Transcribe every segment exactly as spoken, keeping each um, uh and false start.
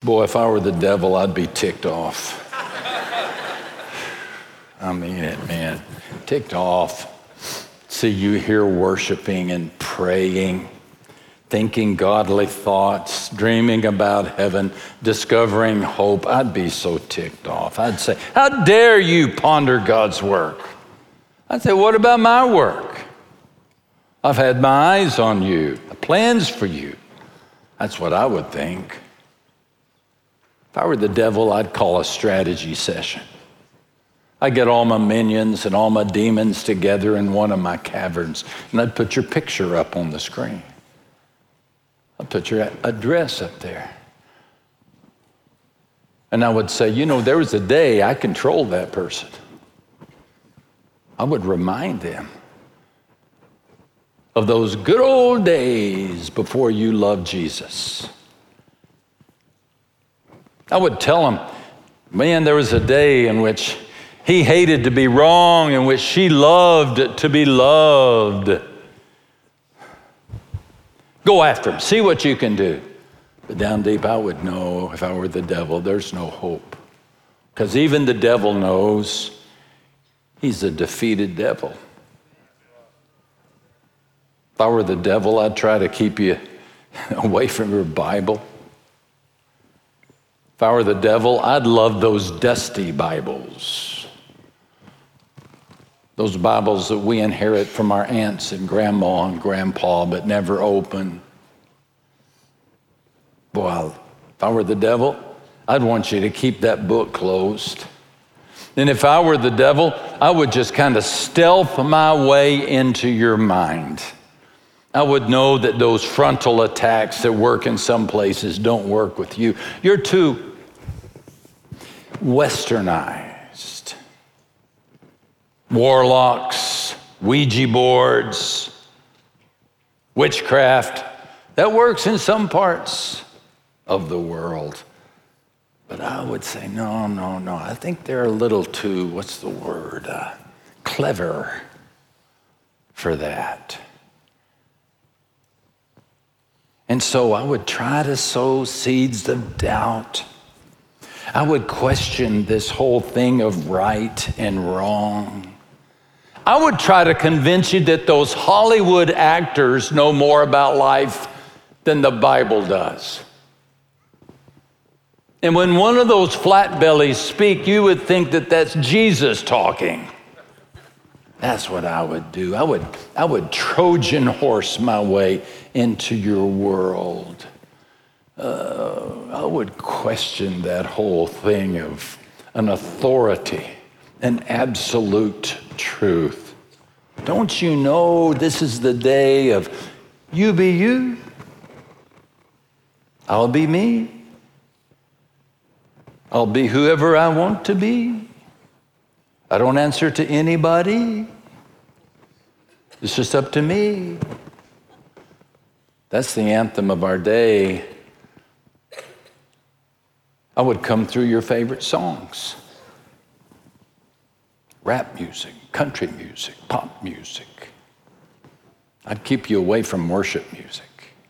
Boy, if I were the devil, I'd be ticked off. I mean it, man. Ticked off. See you here worshiping and praying, thinking godly thoughts, dreaming about heaven, discovering hope. I'd be so ticked off. I'd say, how dare you ponder God's work? I'd say, what about my work? I've had my eyes on you, plans for you. That's what I would think. If I were the devil, I'd call a strategy session. I'd get all my minions and all my demons together in one of my caverns, and I'd put your picture up on the screen. I'd put your address up there. And I would say, you know, there was a day I controlled that person. I would remind them of those good old days before you loved Jesus. I would tell them, man, there was a day in which he hated to be wrong, in which she loved to be loved. Go after him. See what you can do. But down deep, I would know if I were the devil, there's no hope. Because even the devil knows he's a defeated devil. If I were the devil, I'd try to keep you away from your Bible. If I were the devil, I'd love those dusty Bibles. Those Bibles that we inherit from our aunts and grandma and grandpa, but never open. Boy, if I were the devil, I'd want you to keep that book closed. And if I were the devil, I would just kind of stealth my way into your mind. I would know that those frontal attacks that work in some places don't work with you. You're too westernized. Warlocks, Ouija boards, witchcraft, that works in some parts of the world. But I would say, no, no, no. I think they're a little too, what's the word, uh, clever for that. And so I would try to sow seeds of doubt. I would question this whole thing of right and wrong. I would try to convince you that those Hollywood actors know more about life than the Bible does. And when one of those flat bellies speak, you would think that that's Jesus talking. That's what I would do. I would, I would Trojan horse my way into your world. Uh, I would question that whole thing of an authority, an absolute truth. Don't you know this is the day of you be you, I'll be me, I'll be whoever I want to be. I don't answer to anybody. It's just up to me. That's the anthem of our day. I would come through your favorite songs. Rap music, country music, pop music. I'd keep you away from worship music.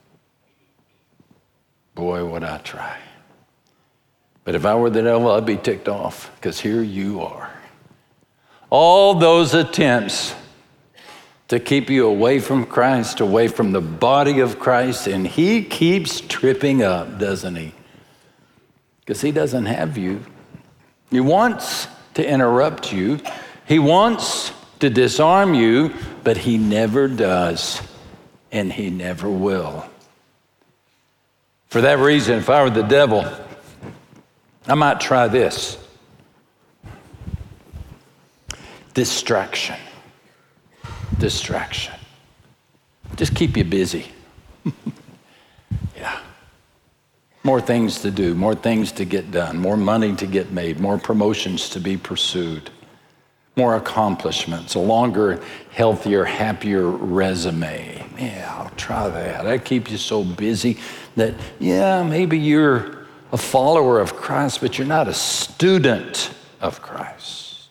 Boy, would I try. But if I were the devil, I'd be ticked off, because here you are. All those attempts to keep you away from Christ, away from the body of Christ, and he keeps tripping up, doesn't he? Because he doesn't have you. He wants to interrupt you. He wants to disarm you, but he never does, and he never will. For that reason, if I were the devil, I might try this. Distraction. Distraction. Just keep you busy. Yeah. More things to do, more things to get done, more money to get made, more promotions to be pursued, more accomplishments, a longer, healthier, happier resume. Yeah, I'll try that. That keeps you so busy that, yeah, maybe you're a follower of Christ, but you're not a student of Christ.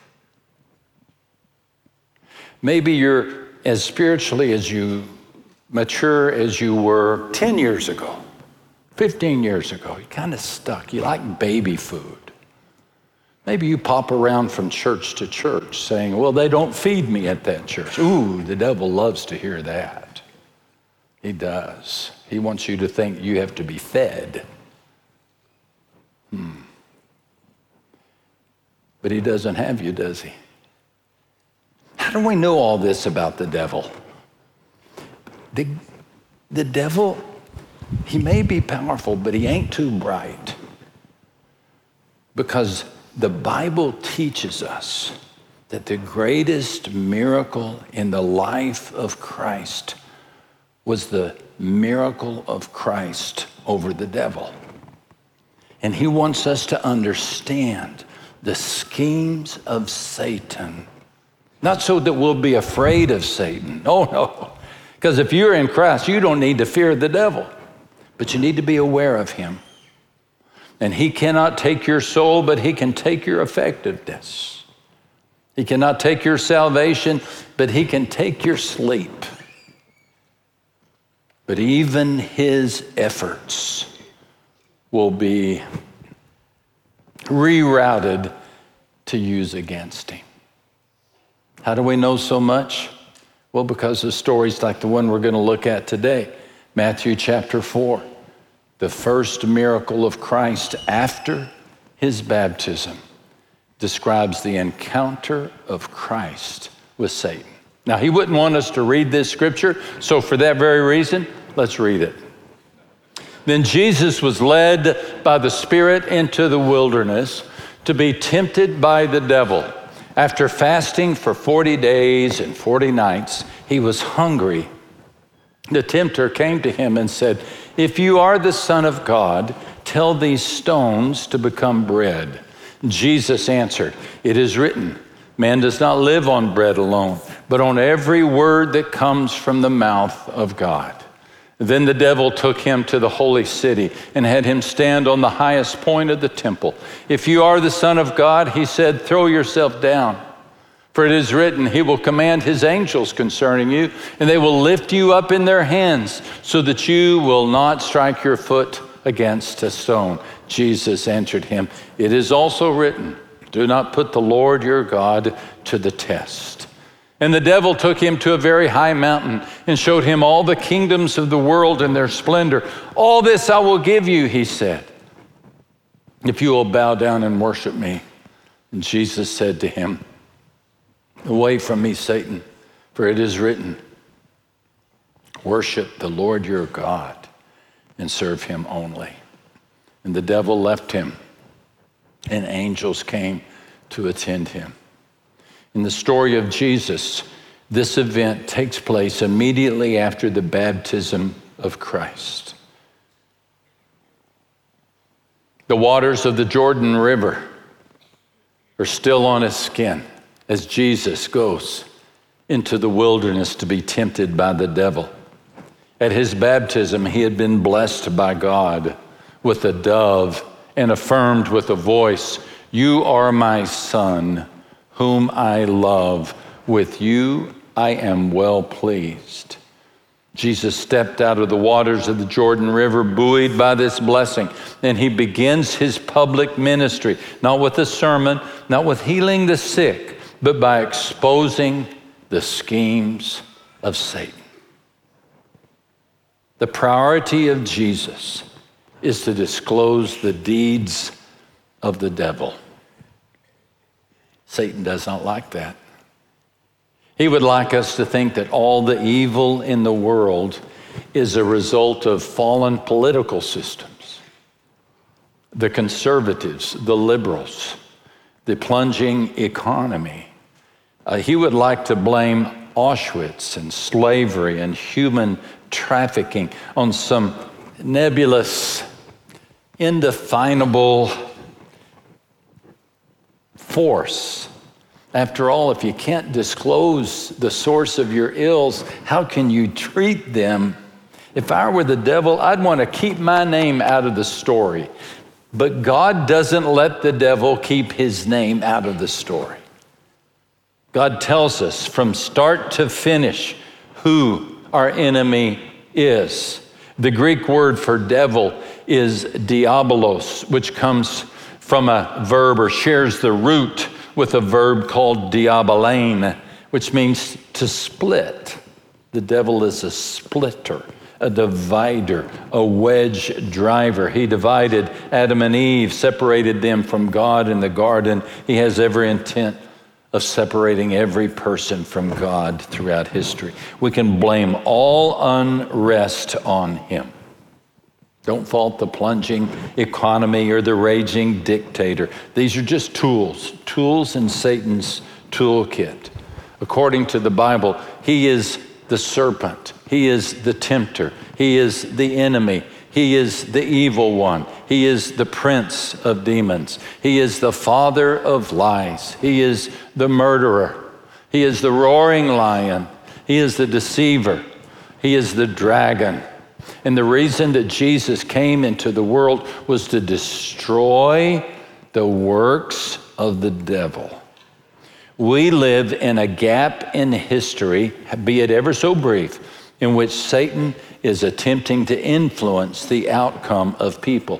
Maybe you're as spiritually as you mature as you were ten years ago. fifteen years ago, you're kind of stuck. You like baby food. Maybe you pop around from church to church saying, well, they don't feed me at that church. Ooh, the devil loves to hear that. He does. He wants you to think you have to be fed. Hmm. But he doesn't have you, does he? How do we know all this about the devil? The, the devil, he may be powerful, but he ain't too bright. Because the Bible teaches us that the greatest miracle in the life of Christ was the miracle of Christ over the devil. And he wants us to understand the schemes of Satan. Not so that we'll be afraid of Satan. Oh, no. Because if you're in Christ, you don't need to fear the devil, but you need to be aware of him. And he cannot take your soul, but he can take your effectiveness. He cannot take your salvation, but he can take your sleep. But even his efforts will be rerouted to use against him. How do we know so much? Well, because of stories like the one we're going to look at today, Matthew chapter four. The first miracle of Christ after his baptism describes the encounter of Christ with Satan. Now, he wouldn't want us to read this scripture, so for that very reason, let's read it. Then Jesus was led by the Spirit into the wilderness to be tempted by the devil. After fasting for forty days and forty nights, he was hungry. The tempter came to him and said, if you are the Son of God, tell these stones to become bread. Jesus answered, it is written, man does not live on bread alone, but on every word that comes from the mouth of God. Then the devil took him to the holy city and had him stand on the highest point of the temple. If you are the Son of God, he said, throw yourself down. For it is written, he will command his angels concerning you, and they will lift you up in their hands so that you will not strike your foot against a stone. Jesus answered him, it is also written, do not put the Lord your God to the test. And the devil took him to a very high mountain and showed him all the kingdoms of the world and their splendor. All this I will give you, he said, if you will bow down and worship me. And Jesus said to him, away from me, Satan, for it is written, worship the Lord your God and serve him only. And the devil left him, and angels came to attend him. In the story of Jesus, this event takes place immediately after the baptism of Christ. The waters of the Jordan River are still on his skin as Jesus goes into the wilderness to be tempted by the devil. At his baptism, he had been blessed by God with a dove and affirmed with a voice, you are my son, whom I love. With you I am well pleased. Jesus stepped out of the waters of the Jordan River, buoyed by this blessing, and he begins his public ministry, not with a sermon, not with healing the sick, but by exposing the schemes of Satan. The priority of Jesus is to disclose the deeds of the devil. Satan does not like that. He would like us to think that all the evil in the world is a result of fallen political systems. The conservatives, the liberals, the plunging economy. Uh, he would like to blame Auschwitz and slavery and human trafficking on some nebulous, indefinable force. After all, if you can't disclose the source of your ills, how can you treat them? If I were the devil, I'd want to keep my name out of the story. But God doesn't let the devil keep his name out of the story. God tells us from start to finish who our enemy is. The Greek word for devil is diabolos, which comes from a verb or shares the root with a verb called diabolane, which means to split. The devil is a splitter, a divider, a wedge driver. He divided Adam and Eve, separated them from God in the garden. He has every intent of separating every person from God throughout history. We can blame all unrest on him. Don't fault the plunging economy or the raging dictator. These are just tools, tools in Satan's toolkit. According to the Bible, he is the serpent. He is the tempter. He is the enemy. He is the evil one. He is the prince of demons. He is the father of lies. He is the murderer. He is the roaring lion. He is the deceiver. He is the dragon. And the reason that Jesus came into the world was to destroy the works of the devil. We live in a gap in history, be it ever so brief, in which Satan is attempting to influence the outcome of people.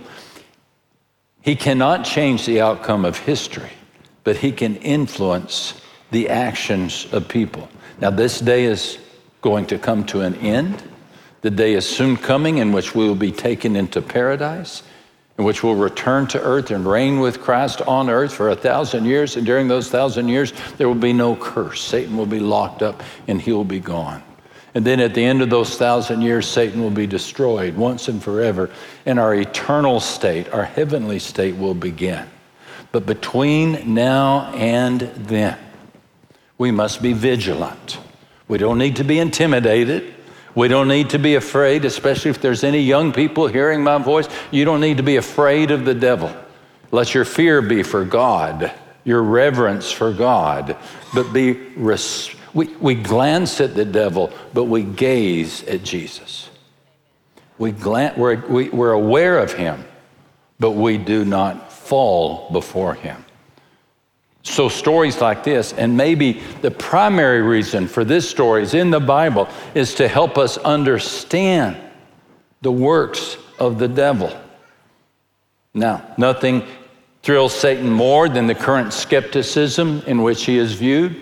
He cannot change the outcome of history, but he can influence the actions of people. Now, this day is going to come to an end. The day is soon coming in which we will be taken into paradise, in which we'll return to earth and reign with Christ on earth for a thousand years. And during those thousand years, there will be no curse. Satan will be locked up and he will be gone. And then at the end of those thousand years, Satan will be destroyed once and forever. And our eternal state, our heavenly state will begin. But between now and then, we must be vigilant. We don't need to be intimidated. We don't need to be afraid, especially if there's any young people hearing my voice. You don't need to be afraid of the devil. Let your fear be for God, your reverence for God, but be res- we, we glance at the devil, but we gaze at Jesus. We glan- we're, we, we're aware of him, but we do not fall before him. So stories like this, and maybe the primary reason for this story is in the Bible, is to help us understand the works of the devil. Now, nothing thrills Satan more than the current skepticism in which he is viewed.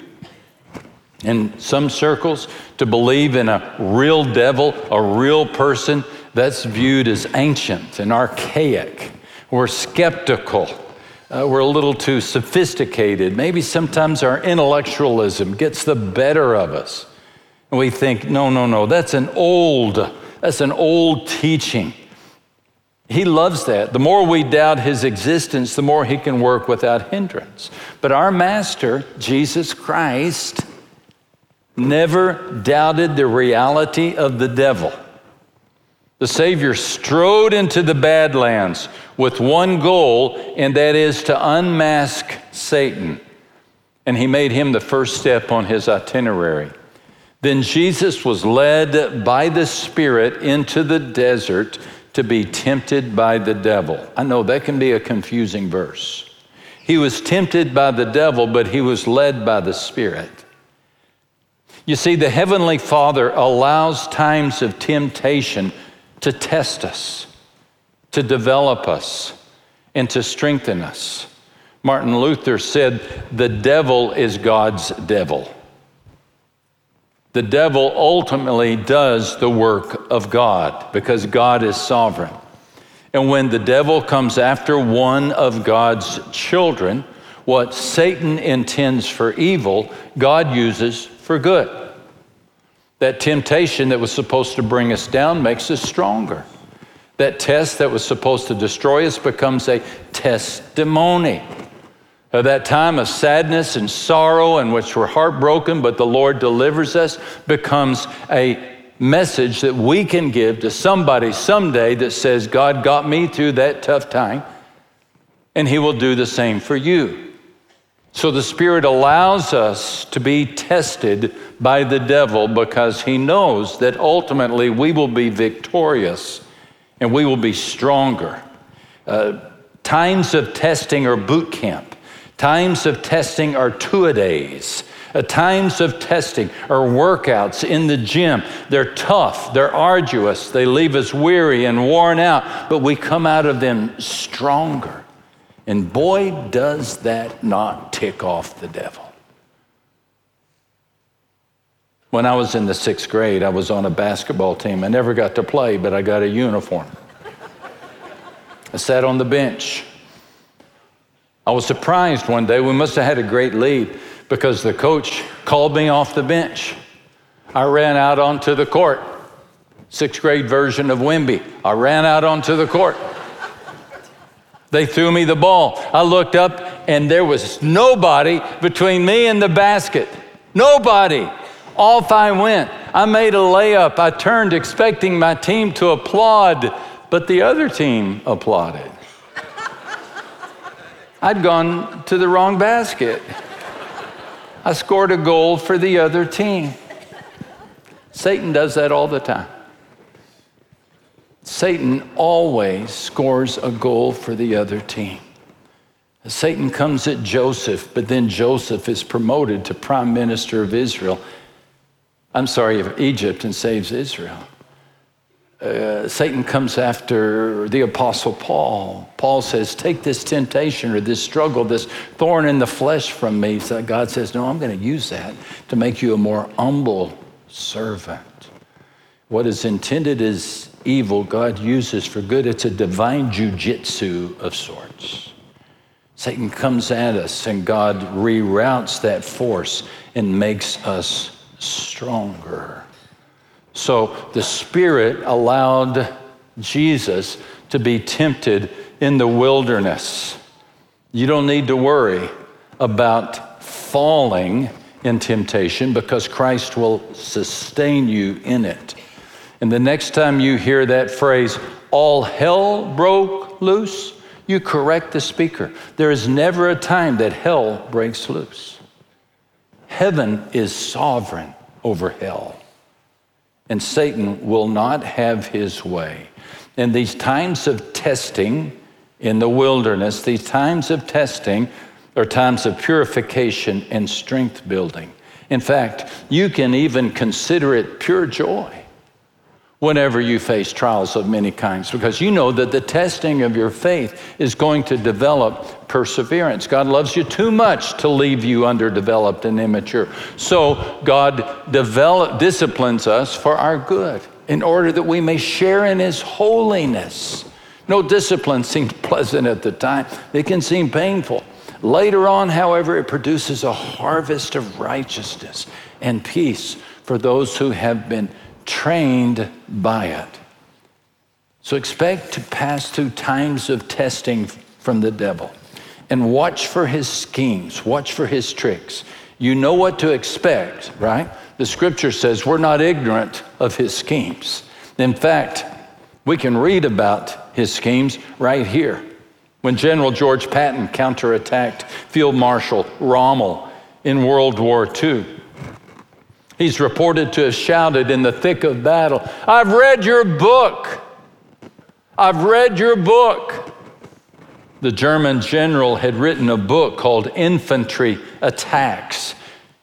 In some circles, to believe in a real devil, a real person, that's viewed as ancient and archaic. We're skeptical. Uh, we're a little too sophisticated. Maybe sometimes our intellectualism gets the better of us. And we think, no, no, no, that's an old, that's an old teaching. He loves that. The more we doubt his existence, the more he can work without hindrance. But our master, Jesus Christ, never doubted the reality of the devil. The Savior strode into the Badlands with one goal, and that is to unmask Satan. And he made him the first step on his itinerary. Then Jesus was led by the Spirit into the desert to be tempted by the devil. I know that can be a confusing verse. He was tempted by the devil, but he was led by the Spirit. You see, the Heavenly Father allows times of temptation to test us, to develop us, and to strengthen us. Martin Luther said, the devil is God's devil. The devil ultimately does the work of God because God is sovereign. And when the devil comes after one of God's children, what Satan intends for evil, God uses for good. That temptation that was supposed to bring us down makes us stronger. That test that was supposed to destroy us becomes a testimony. Of that time of sadness and sorrow in which we're heartbroken, but the Lord delivers us, becomes a message that we can give to somebody someday that says, God got me through that tough time, and he will do the same for you. So the Spirit allows us to be tested by the devil because he knows that ultimately we will be victorious and we will be stronger. Uh, times of testing are boot camp. Times of testing are two-a-days. At times of testing or workouts in the gym, they're tough, they're arduous, they leave us weary and worn out, but we come out of them stronger. And boy, does that not tick off the devil. When I was in the sixth grade, I was on a basketball team. I never got to play, but I got a uniform. I sat on the bench. I was surprised one day. We must have had a great lead because the coach called me off the bench. I ran out onto the court. Sixth grade version of Wimby. I ran out onto the court. They threw me the ball. I looked up, and there was nobody between me and the basket. Nobody. Off I went. I made a layup. I turned expecting my team to applaud, but the other team applauded. I'd gone to the wrong basket. I scored a goal for the other team. Satan does that all the time. Satan always scores a goal for the other team. Satan comes at Joseph, but then Joseph is promoted to prime minister of Israel. I'm sorry, of Egypt, and saves Israel. Uh, Satan comes after the Apostle Paul. Paul says, take this temptation or this struggle, this thorn in the flesh from me. So God says, no, I'm going to use that to make you a more humble servant. What is intended as evil, God uses for good. It's a divine jujitsu of sorts. Satan comes at us, and God reroutes that force and makes us stronger. So the Spirit allowed Jesus to be tempted in the wilderness. You don't need to worry about falling in temptation because Christ will sustain you in it. And the next time you hear that phrase, all hell broke loose, you correct the speaker. There is never a time that hell breaks loose. Heaven is sovereign over hell, and Satan will not have his way. In these times of testing in the wilderness, these times of testing are times of purification and strength building. In fact, you can even consider it pure joy whenever you face trials of many kinds, because you know that the testing of your faith is going to develop perseverance. God loves you too much to leave you underdeveloped and immature. So God develop, disciplines us for our good in order that we may share in his holiness. No discipline seems pleasant at the time. It can seem painful. Later on, however, it produces a harvest of righteousness and peace for those who have been trained by it. So expect to pass through times of testing from the devil and watch for his schemes, watch for his tricks. You know what to expect, right? The scripture says we're not ignorant of his schemes. In fact, we can read about his schemes right here. When General George Patton counterattacked Field Marshal Rommel in World War Two, he's reported to have shouted in the thick of battle, I've read your book. I've read your book. The German general had written a book called Infantry Attacks.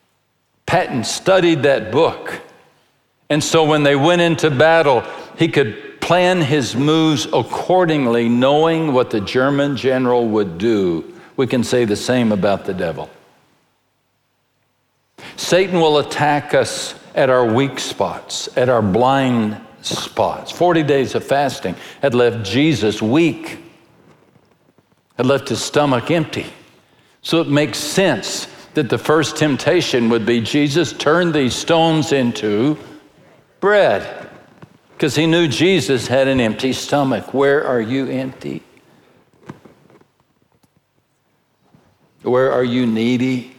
Patton studied that book. And so when they went into battle, he could plan his moves accordingly, knowing what the German general would do. We can say the same about the devil. Satan will attack us at our weak spots, at our blind spots. Forty days of fasting had left Jesus weak, had left his stomach empty. So it makes sense that the first temptation would be, Jesus, turn these stones into bread. Because he knew Jesus had an empty stomach. Where are you empty? Where are you needy?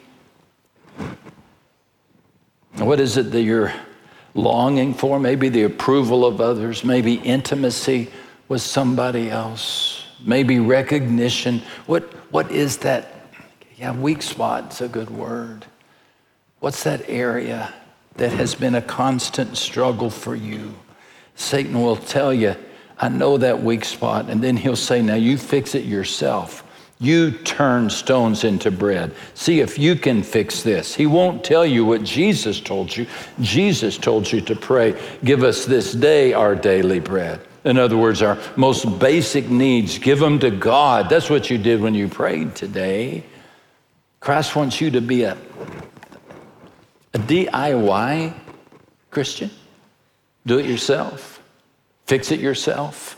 What is it that you're longing for? Maybe the approval of others, maybe intimacy with somebody else, maybe recognition. What, what is that? Yeah, weak spot's a good word. What's that area that has been a constant struggle for you? Satan will tell you, I know that weak spot, and then he'll say, now you fix it yourself. You turn stones into bread. See if you can fix this. He won't tell you what Jesus told you. Jesus told you to pray, give us this day our daily bread. In other words, our most basic needs, give them to God. That's what you did when you prayed today. Christ wants you to be a, a D I Y Christian. Do it yourself. Fix it yourself.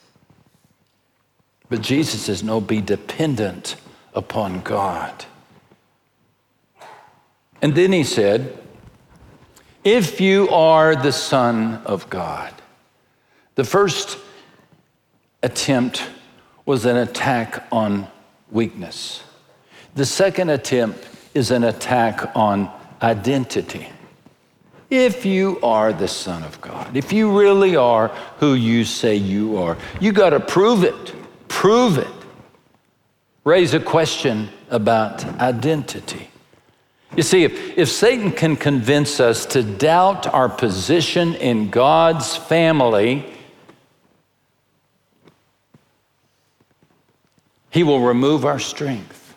But Jesus says, no, be dependent upon God. And then he said, if you are the Son of God. The first attempt was an attack on weakness. The second attempt is an attack on identity. If you are the Son of God, if you really are who you say you are, you got to prove it. Prove it. Raise a question about identity. You see, if, if Satan can convince us to doubt our position in God's family, he will remove our strength.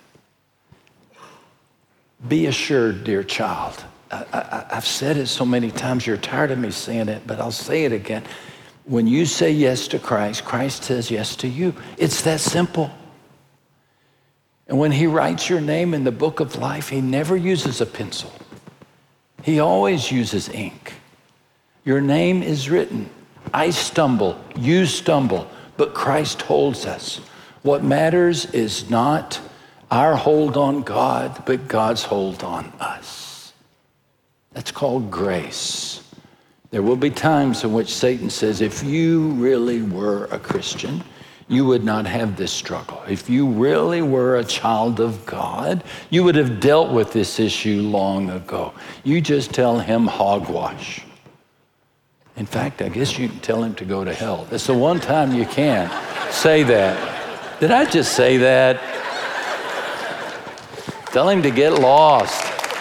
Be assured, dear child. I, I, I've said it so many times, you're tired of me saying it, but I'll say it again. When you say yes to Christ, Christ says yes to you. It's that simple. And when he writes your name in the book of life, he never uses a pencil. He always uses ink. Your name is written. I stumble, you stumble, but Christ holds us. What matters is not our hold on God, but God's hold on us. That's called grace. There will be times in which Satan says, if you really were a Christian, you would not have this struggle. If you really were a child of God, you would have dealt with this issue long ago. You just tell him hogwash. In fact, I guess you can tell him to go to hell. That's the one time you can say that. Did I just say that? Tell him to get lost.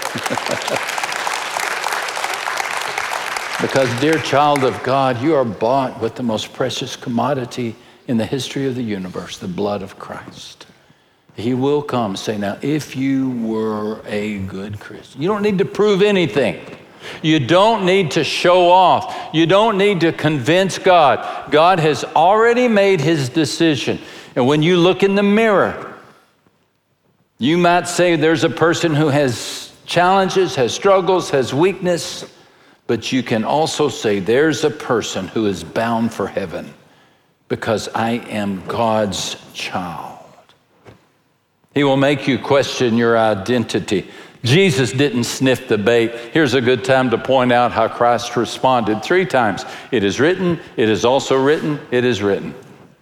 Because, dear child of God, you are bought with the most precious commodity in the history of the universe, the blood of Christ. He will come, say, now, if you were a good Christian, you don't need to prove anything. You don't need to show off. You don't need to convince God. God has already made his decision. And when you look in the mirror, you might say there's a person who has challenges, has struggles, has weakness, but you can also say there's a person who is bound for heaven because I am God's child. He will make you question your identity. Jesus didn't sniff the bait. Here's a good time to point out how Christ responded three times. It is written, it is also written, it is written.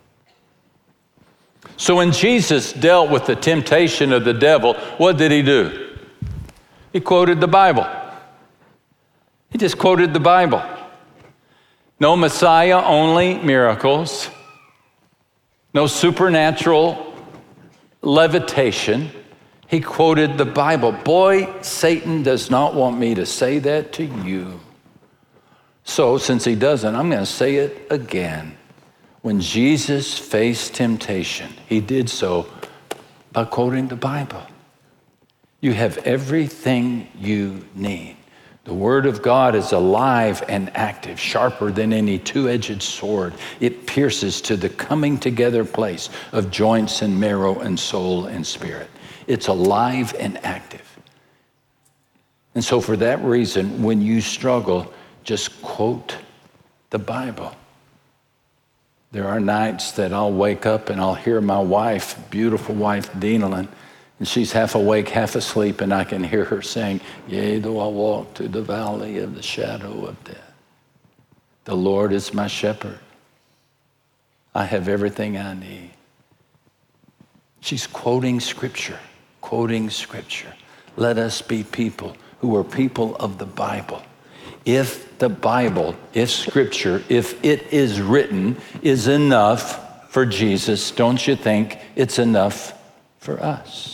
So when Jesus dealt with the temptation of the devil, what did he do? He quoted the Bible. He just quoted the Bible. No Messiah, only miracles. No supernatural levitation. He quoted the Bible. Boy, Satan does not want me to say that to you. So since he doesn't, I'm going to say it again. When Jesus faced temptation, he did so by quoting the Bible. You have everything you need. The Word of God is alive and active, sharper than any two-edged sword. It pierces to the coming together place of joints and marrow and soul and spirit. It's alive and active. And so for that reason, when you struggle, just quote the Bible. There are nights that I'll wake up and I'll hear my wife, beautiful wife, Dina, and she's half awake, half asleep, and I can hear her saying, yea, though I walk through the valley of the shadow of death, the Lord is my shepherd. I have everything I need. She's quoting Scripture, quoting Scripture. Let us be people who are people of the Bible. If the Bible, if Scripture, if it is written, is enough for Jesus, don't you think it's enough for us?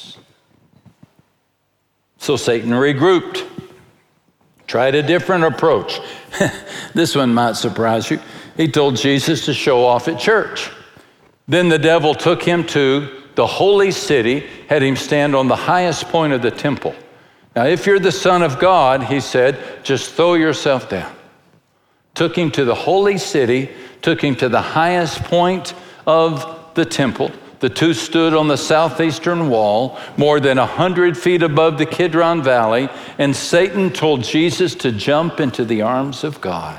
So Satan regrouped, tried a different approach. This one might surprise you. He told Jesus to show off at church. Then the devil took him to the holy city, had him stand on the highest point of the temple. Now, if you're the Son of God, he said, just throw yourself down. Took him to the holy city, took him to the highest point of the temple. The two stood on the southeastern wall, more than a hundred feet above the Kidron Valley, and Satan told Jesus to jump into the arms of God.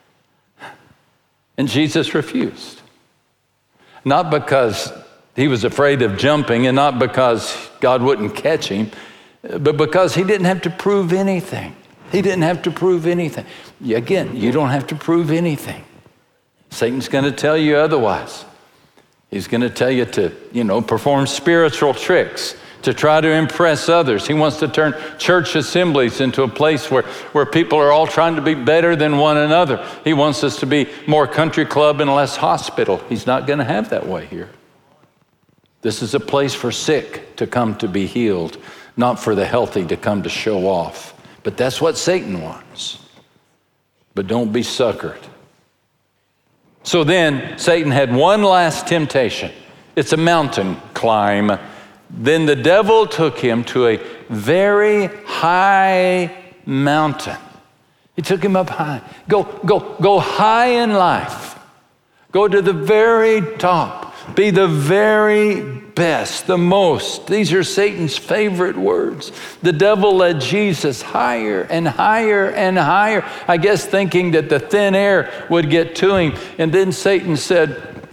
And Jesus refused. Not because he was afraid of jumping and not because God wouldn't catch him, but because he didn't have to prove anything. He didn't have to prove anything. Again, you don't have to prove anything. Satan's going to tell you otherwise. He's going to tell you to, you know, perform spiritual tricks, to try to impress others. He wants to turn church assemblies into a place where, where people are all trying to be better than one another. He wants us to be more country club and less hospital. He's not going to have that way here. This is a place for sick to come to be healed, not for the healthy to come to show off. But that's what Satan wants. But don't be suckered. So then Satan had one last temptation. It's a mountain climb. Then the devil took him to a very high mountain. He took him up high. Go, go, go high in life. Go to the very top. Be the very best, the most. These are Satan's favorite words. The devil led Jesus higher and higher and higher, I guess thinking that the thin air would get to him. And then Satan said,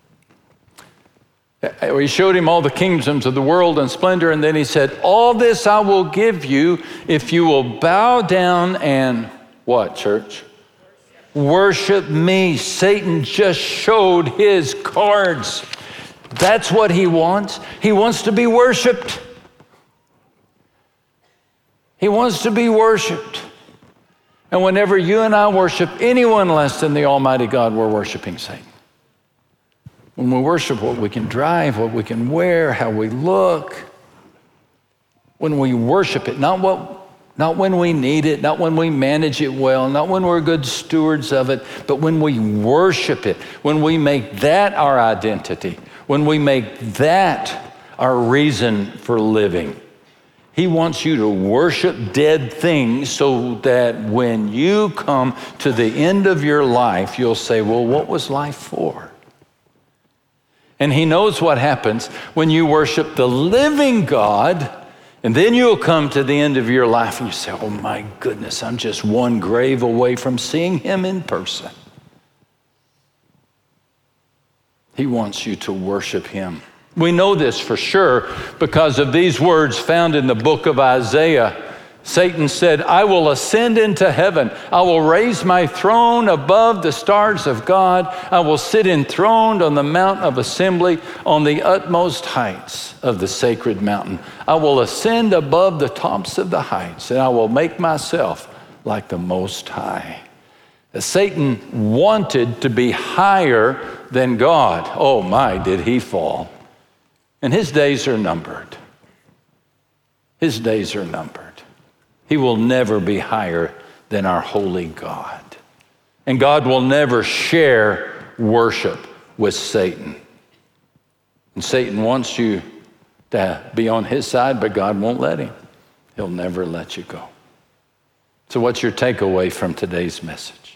he showed him all the kingdoms of the world and splendor, and then he said, all this I will give you if you will bow down and what, church? Worship me. Satan just showed his cards. That's what he wants. He wants to be worshiped. He wants to be worshiped. And whenever you and I worship anyone less than the Almighty God, we're worshiping Satan. When we worship what we can drive, what we can wear, how we look, when we worship it, not what Not when we need it, not when we manage it well, not when we're good stewards of it, but when we worship it, when we make that our identity, when we make that our reason for living. He wants you to worship dead things so that when you come to the end of your life, you'll say, well, what was life for? And he knows what happens when you worship the living God. And then you'll come to the end of your life and you say, oh my goodness, I'm just one grave away from seeing him in person. He wants you to worship him. We know this for sure because of these words found in the book of Isaiah. Satan said, I will ascend into heaven. I will raise my throne above the stars of God. I will sit enthroned on the mount of assembly on the utmost heights of the sacred mountain. I will ascend above the tops of the heights, and I will make myself like the Most High. Satan wanted to be higher than God. Oh my, did he fall. And his days are numbered. His days are numbered. He will never be higher than our holy God. And God will never share worship with Satan. And Satan wants you to be on his side, but God won't let him. He'll never let you go. So what's your takeaway from today's message?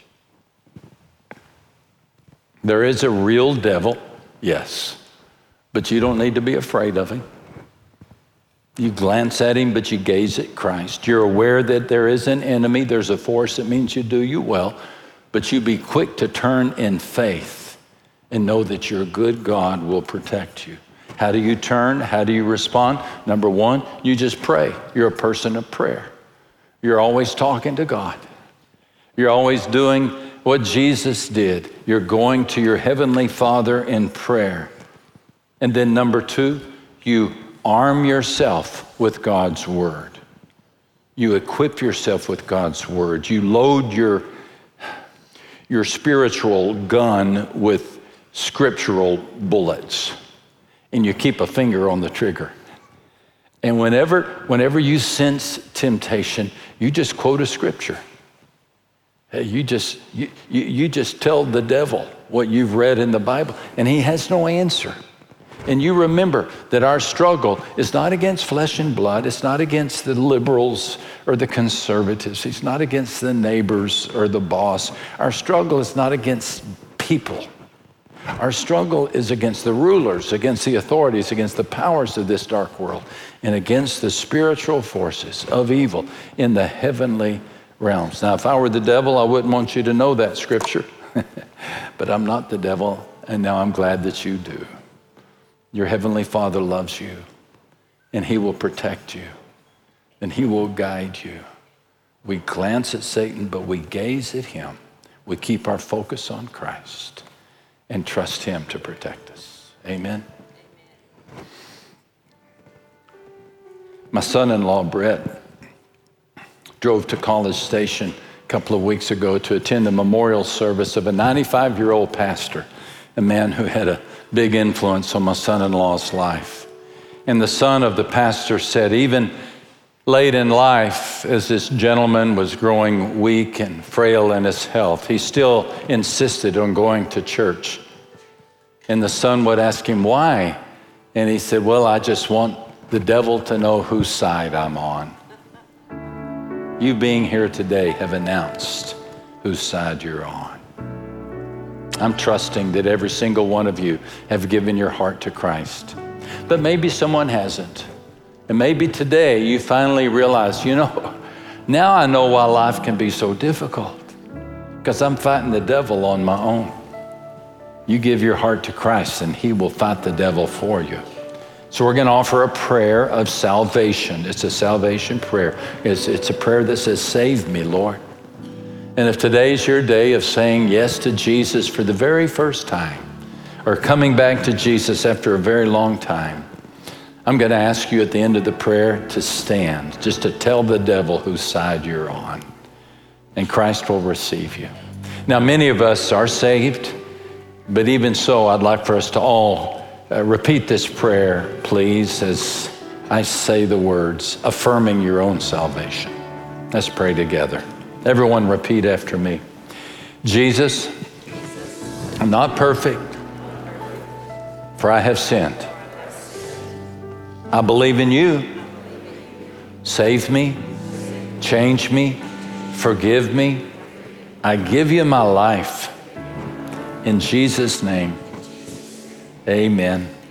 There is a real devil, yes, but you don't need to be afraid of him. You glance at him, but you gaze at Christ. You're aware that there is an enemy. There's a force that means you do you well, but you be quick to turn in faith and know that your good God will protect you. How do you turn? How do you respond? Number one, you just pray. You're a person of prayer. You're always talking to God. You're always doing what Jesus did. You're going to your heavenly Father in prayer. And then number two, you arm yourself with God's word. You equip yourself with God's word. You load your, your spiritual gun with scriptural bullets, and you keep a finger on the trigger. And whenever, whenever you sense temptation, you just quote a scripture. Hey, you just, you, you, you just tell the devil what you've read in the Bible, and he has no answer. And you remember that our struggle is not against flesh and blood. It's not against the liberals or the conservatives. It's not against the neighbors or the boss. Our struggle is not against people. Our struggle is against the rulers, against the authorities, against the powers of this dark world, and against the spiritual forces of evil in the heavenly realms. Now, if I were the devil, I wouldn't want you to know that scripture. But I'm not the devil, and now I'm glad that you do. Your heavenly Father loves you, and he will protect you, and he will guide you. We glance at Satan, but we gaze at him. We keep our focus on Christ and trust him to protect us. Amen. My son-in-law, Brett, drove to College Station a couple of weeks ago to attend the memorial service of a ninety-five-year-old pastor, a man who had a big influence on my son-in-law's life. And the son of the pastor said, even late in life, as this gentleman was growing weak and frail in his health, he still insisted on going to church. And the son would ask him, why? And he said, well, I just want the devil to know whose side I'm on. You being here today have announced whose side you're on. I'm trusting that every single one of you have given your heart to Christ. But maybe someone hasn't. And maybe today you finally realize, you know, now I know why life can be so difficult. Because I'm fighting the devil on my own. You give your heart to Christ and he will fight the devil for you. So we're going to offer a prayer of salvation. It's a salvation prayer. It's, it's a prayer that says, save me, Lord. And if today's your day of saying yes to Jesus for the very first time, or coming back to Jesus after a very long time, I'm going to ask you at the end of the prayer to stand, just to tell the devil whose side you're on, and Christ will receive you. Now, many of us are saved, but even so, I'd like for us to all uh, repeat this prayer, please, as I say the words, affirming your own salvation. Let's pray together. Everyone repeat after me. Jesus, I'm not perfect, for I have sinned. I believe in you. Save me, change me, forgive me. I give you my life. In Jesus' name, amen.